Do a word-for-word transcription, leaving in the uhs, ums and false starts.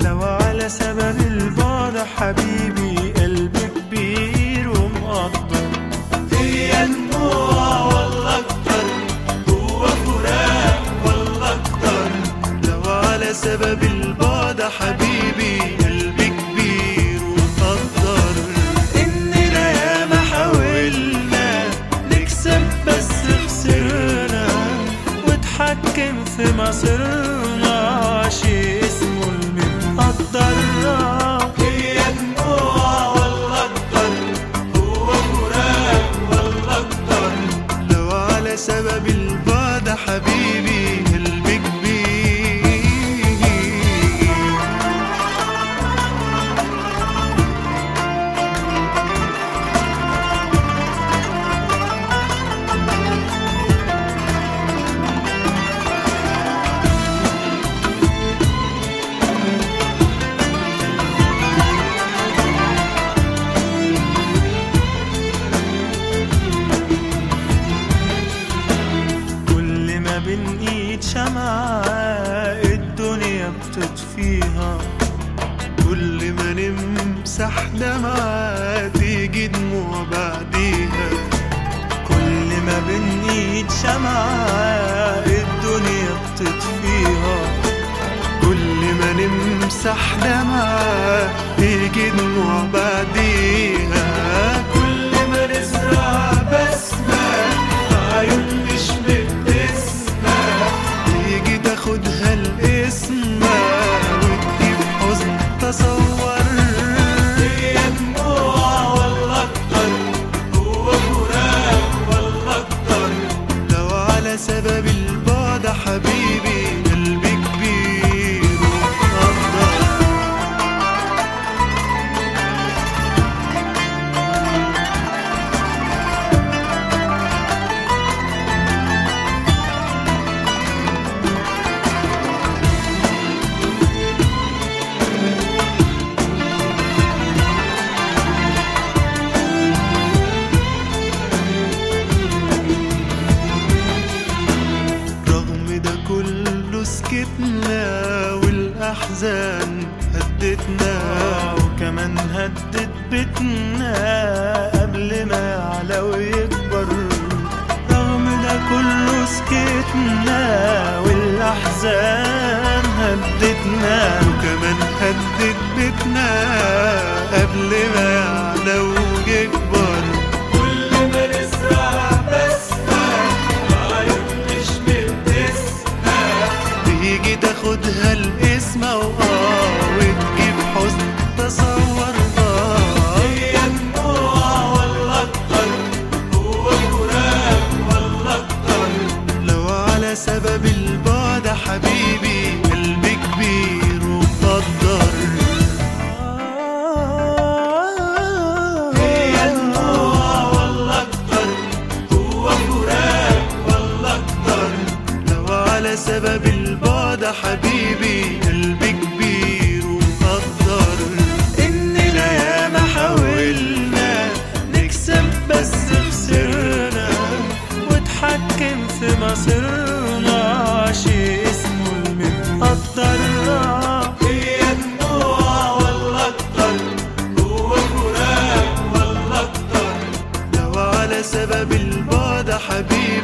لو على سبب البعد حبيبي قلبي كبير ومقدر. هي دموع والله اكتر، هو فراق والله اكتر. لو على سبب البعد حبيبي قلبي كبير ومقدر. اننا ياما حاولنا نكسب بس خسرنا، واتحكم في مصيرنا شي اسمه المقدر. هي دموع والله اكتر، هو فراق والله اكتر. لو على سبب البعد حبيبي قلبي كبير. بين ايد شمعة الدنيا بتطفيها، كل ما نمسح دمعة تيجي دموع بعديها. كل ما بين ايد شمعة الدنيا بتطفيها، كل ما نمسح دمعة تيجي دموع بعديها. كل ما نزرع بسمة عيون مش خدها الاسمة وتجيب حزن تصور. هي دموع والله اكتر، هو فراق والله اكتر. لو على سبب البعد حبيبي قلبي كبير ومقدر. سكتنا والأحزان هدتنا، وكمان هدت بيتنا قبل ما يعلى ويكبر. رغم ده كله سكتنا والأحزان هدتنا، وكمان هدت بيتنا قبل ما يعلى ويكبر. كل ما نزرع بسمة عيون مش بتسمع تيجي تاخدها الاسمة وآه وتجيب حزن تصور. هي دموع والله اكتر، هو فراق والله اكتر. لو على سبب البعد حبيبي قلبي كبير ومقدر. هي دموع والله اكتر، هو فراق والله اكتر. لو على سبب البعد حبيبي قلبي كبير ومقدر. إننا ياما حاولنا نكسب بس خسرنا، واتحكم في مصيرنا شي اسمه المقدر. هي دموع والله اكتر، هو فراق والله اكتر. لو على سبب البعد حبيبي